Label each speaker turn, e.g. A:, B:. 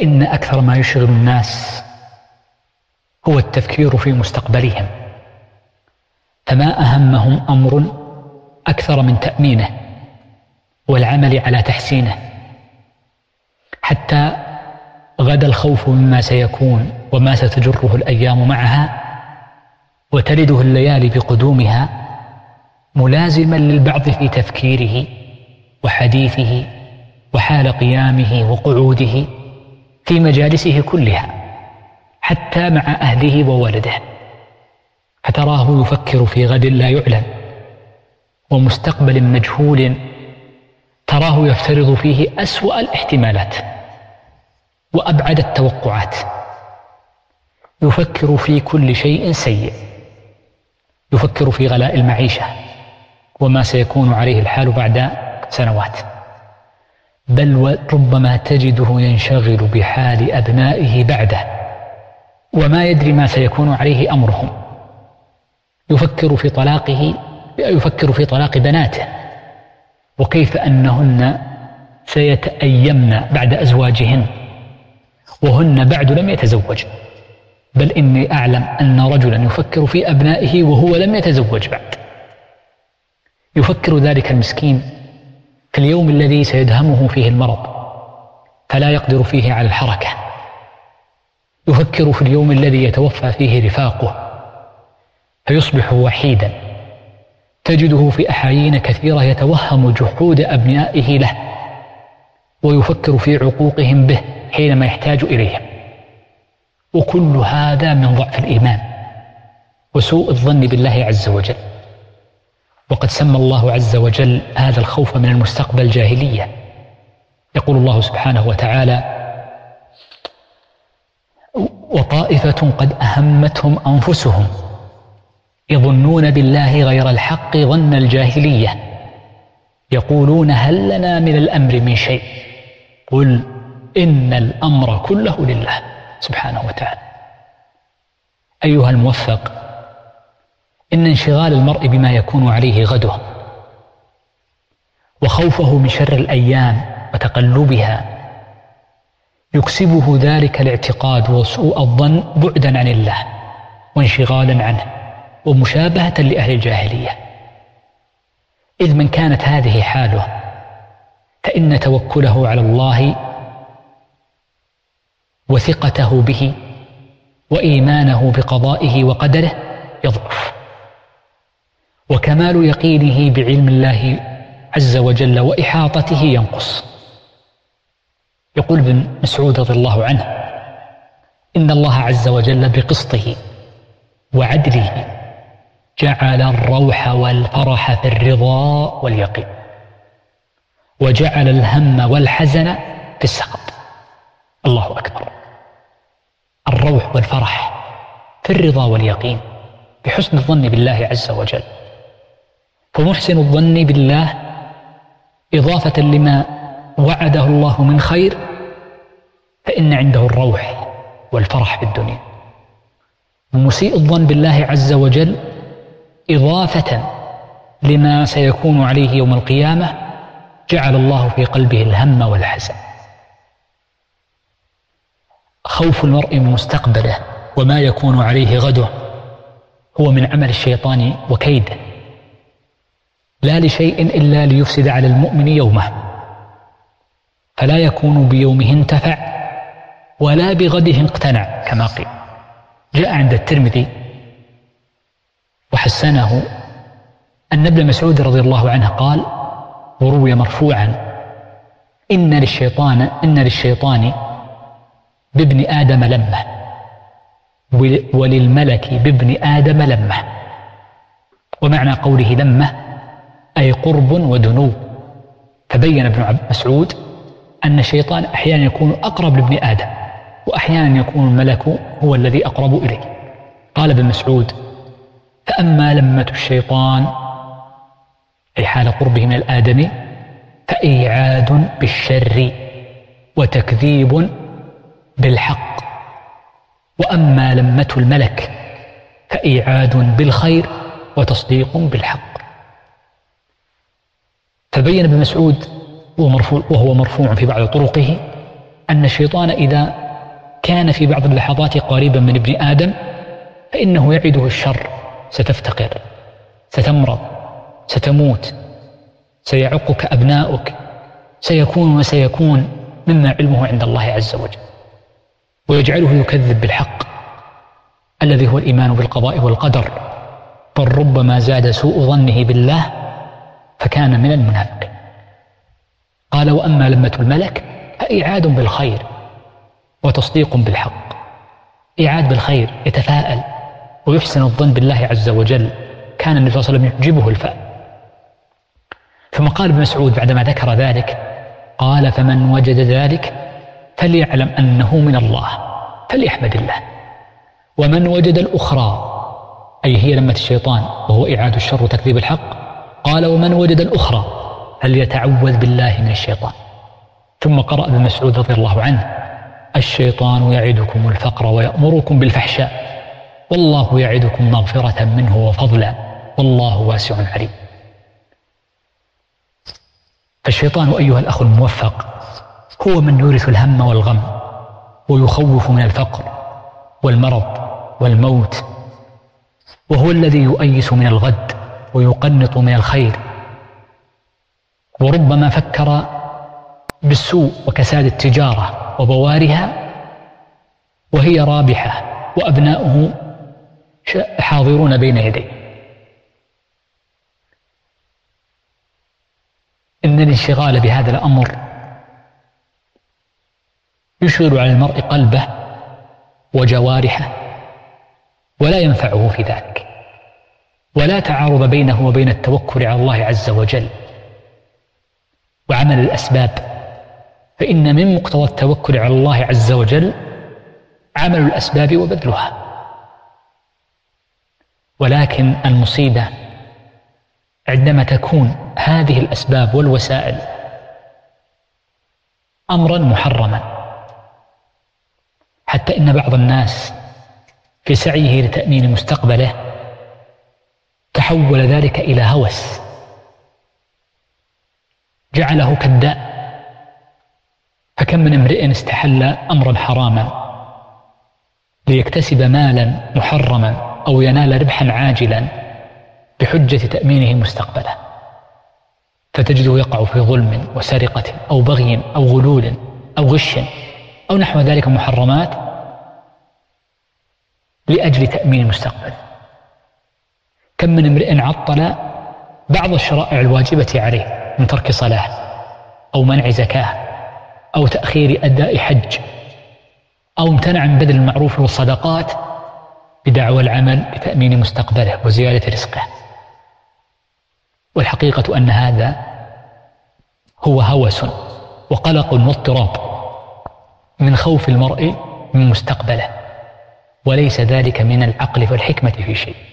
A: وإن أكثر ما يشغل الناس هو التفكير في مستقبلهم، فما أهمهم أمر أكثر من تأمينه والعمل على تحسينه، حتى غدا الخوف مما سيكون وما ستجره الأيام معها وتلده الليالي بقدومها ملازما للبعض في تفكيره وحديثه وحال قيامه وقعوده في مجالسه كلها حتى مع أهله وولده، فتراه يفكر في غد لا يعلم ومستقبل مجهول تراه يفترض فيه أسوأ الاحتمالات وأبعد التوقعات، يفكر في كل شيء سيء، يفكر في غلاء المعيشة وما سيكون عليه الحال بعد سنوات، بل ربما تجده ينشغل بحال أبنائه بعده وما يدري ما سيكون عليه أمرهم، يفكر في طلاق بناته وكيف أنهن سيتأيمن بعد أزواجهن وهن بعد لم يتزوج، بل إني أعلم أن رجلا يفكر في أبنائه وهو لم يتزوج بعد. يفكر ذلك المسكين في اليوم الذي سيدهمه فيه المرض فلا يقدر فيه على الحركة، يفكر في اليوم الذي يتوفى فيه رفاقه فيصبح وحيدا، تجده في أحايين كثيرة يتوهم جحود أبنائه له ويفكر في عقوقهم به حينما يحتاج إليهم، وكل هذا من ضعف الإيمان وسوء الظن بالله عز وجل. وقد سمى الله عز وجل هذا الخوف من المستقبل جاهلية. يقول الله سبحانه وتعالى: وطائفة قد أهمتهم أنفسهم يظنون بالله غير الحق ظن الجاهلية يقولون هل لنا من الأمر من شيء قل إن الأمر كله لله سبحانه وتعالى. أيها الموفق، إن انشغال المرء بما يكون عليه غده وخوفه من شر الأيام وتقلبها يكسبه ذلك الاعتقاد وسوء الظن بعدا عن الله وانشغالا عنه ومشابهة لأهل الجاهلية، إذ من كانت هذه حاله فإن توكله على الله وثقته به وإيمانه بقضائه وقدره يضعف، وكمال يقينه بعلم الله عز وجل وإحاطته ينقص. يقول ابن مسعود رضي الله عنه: إن الله عز وجل بقسطه وعدله جعل الروح والفرح في الرضا واليقين، وجعل الهم والحزن في السخط. الله أكبر! الروح والفرح في الرضا واليقين بحسن الظن بالله عز وجل. فمحسن الظن بالله إضافة لما وعده الله من خير فإن عنده الروح والفرح في الدنيا، ومسيء الظن بالله عز وجل إضافة لما سيكون عليه يوم القيامة جعل الله في قلبه الهم والحزن. خوف المرء من مستقبله وما يكون عليه غده هو من عمل الشيطان وكيده، لا لشيء إلا ليفسد على المؤمن يومه، فلا يكون بيومه انتفع ولا بغده اقتنع، كما قيل. جاء عند الترمذي وحسنه أن ابن مسعود رضي الله عنه قال، وروي مرفوعا: إن للشيطان بابن آدم لمة وللملك بابن آدم لمة. ومعنى قوله لمة أي قرب ودنو. فبين ابن مسعود أن الشيطان أحيانا يكون أقرب لابن آدم وأحيانا يكون الملك هو الذي أقرب إليه. قال ابن مسعود: فأما لمة الشيطان أي حال قربه من الآدم فإيعاد بالشر وتكذيب بالحق، وأما لمة الملك فإيعاد بالخير وتصديق بالحق. فبين ابن مسعود وهو مرفوع في بعض طرقه أن الشيطان إذا كان في بعض اللحظات قريبا من ابن آدم فإنه يعده الشر: ستفتقر، ستمرض، ستموت، سيعقك أبناؤك، سيكون وسيكون، مما علمه عند الله عز وجل، ويجعله يكذب بالحق الذي هو الإيمان بالقضاء والقدر، بل ربما زاد سوء ظنه بالله فكان من المنافقين. قال: وأما لمة الملك فإعاد بالخير وتصديق بالحق. إعاد بالخير، يتفاءل ويحسن الظن بالله عز وجل. كان النبي صلى الله عليه وسلم يعجبه الفأل. ثم قال ابن مسعود بعدما ذكر ذلك، قال: فمن وجد ذلك فليعلم أنه من الله فليحمد الله، ومن وجد الأخرى، أي هي لمة الشيطان وهو إعاد الشر وتكذيب الحق، قال: ومن وجد الأخرى فليتعوذ بالله من الشيطان. ثم قرأ ابن مسعود رضي الله عنه: الشيطان يعدكم الفقر ويأمركم بالفحشاء والله يعدكم مغفرة منه وفضلا والله واسع عليم. فالشيطان أيها الأخ الموفق هو من يورث الهم والغم ويخوف من الفقر والمرض والموت، وهو الذي يؤيس من الغد ويقنط من الخير، وربما فكر بالسوء وكساد التجارة وبوارها وهي رابحة وأبناؤه حاضرون بين يديه. إن الانشغال بهذا الأمر يشغل على المرء قلبه وجوارحه ولا ينفعه في ذلك، ولا تعارض بينه وبين التوكل على الله عز وجل وعمل الأسباب، فإن من مقتضى التوكل على الله عز وجل عمل الأسباب وبذلها. ولكن المصيبة عندما تكون هذه الأسباب والوسائل أمرا محرما، حتى إن بعض الناس في سعيه لتأمين مستقبله تحول ذلك إلى هوس جعله كالداء. فكم من امرئ استحل أمرا حراما ليكتسب مالا محرما أو ينال ربحا عاجلا بحجة تأمينه مستقبله، فتجده يقع في ظلم وسرقة أو بغي أو غلول أو غش أو نحو ذلك محرمات لأجل تأمين المستقبل. كم من امرئ عطل بعض الشرائع الواجبة عليه من ترك صلاة أو منع زكاة أو تأخير أداء حج، أو امتنع من بذل المعروف والصدقات بدعوى العمل لتأمين مستقبله وزيادة رزقه. والحقيقة أن هذا هو هوس وقلق واضطراب من خوف المرء من مستقبله، وليس ذلك من العقل والحكمة في شيء.